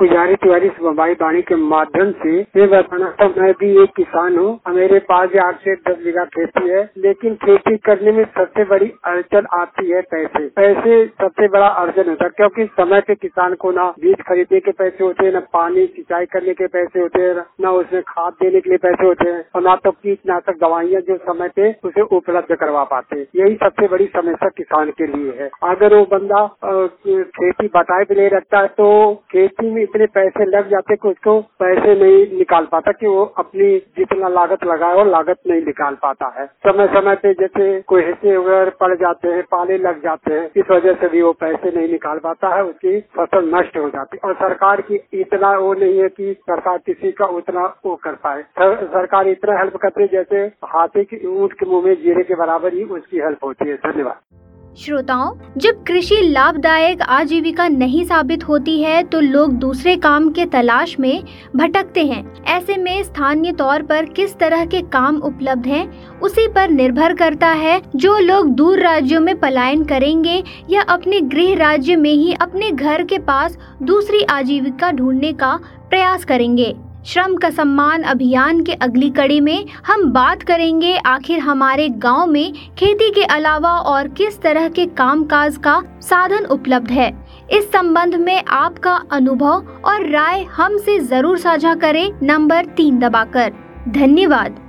पुजारी तिवारी भाई वाणी के माध्यम से ये बताना था। मैं भी एक किसान हूँ। मेरे पास 8 से 10 बीघा खेती है, लेकिन खेती करने में सबसे बड़ी अड़चन आती है पैसे सबसे बड़ा अड़चन होता है, क्योंकि समय पे किसान को ना बीज खरीदने के पैसे होते हैं, न पानी सिंचाई करने के पैसे होते हैं, न उसमें खाद देने के लिए पैसे होते हैं, और न तो कीटनाशक दवाइयाँ जो समय पे उसे उपलब्ध करवा पाते। यही सबसे बड़ी समस्या किसान के लिए है। अगर वो बंदा खेती बटाई पे ले रखता है तो खेती में इतने पैसे लग जाते कि उसको पैसे नहीं निकाल पाता, कि वो अपनी जितना लागत लगाए और लागत नहीं निकाल पाता है। समय समय पे जैसे कोई हिस्से वगैरह पड़ जाते हैं, पाले लग जाते हैं, इस वजह से भी वो पैसे नहीं निकाल पाता है, उसकी फसल नष्ट हो जाती है। और सरकार की इतना वो नहीं है कि सरकार किसी का उतना वो कर पाए। सरकार इतना हेल्प करती है जैसे हाथी की ऊँट के मुँह में जीरे के बराबर ही उसकी हेल्प होती है। धन्यवाद। श्रोताओं, जब कृषि लाभदायक आजीविका नहीं साबित होती है तो लोग दूसरे काम के तलाश में भटकते हैं। ऐसे में स्थानीय तौर पर किस तरह के काम उपलब्ध हैं, उसी पर निर्भर करता है जो लोग दूर राज्यों में पलायन करेंगे या अपने गृह राज्य में ही अपने घर के पास दूसरी आजीविका ढूंढने का प्रयास करेंगे। श्रम का सम्मान अभियान के अगली कड़ी में हम बात करेंगे आखिर हमारे गांव में खेती के अलावा और किस तरह के कामकाज का साधन उपलब्ध है। इस संबंध में आपका अनुभव और राय हमसे जरूर साझा करें नंबर 3 दबाकर। धन्यवाद।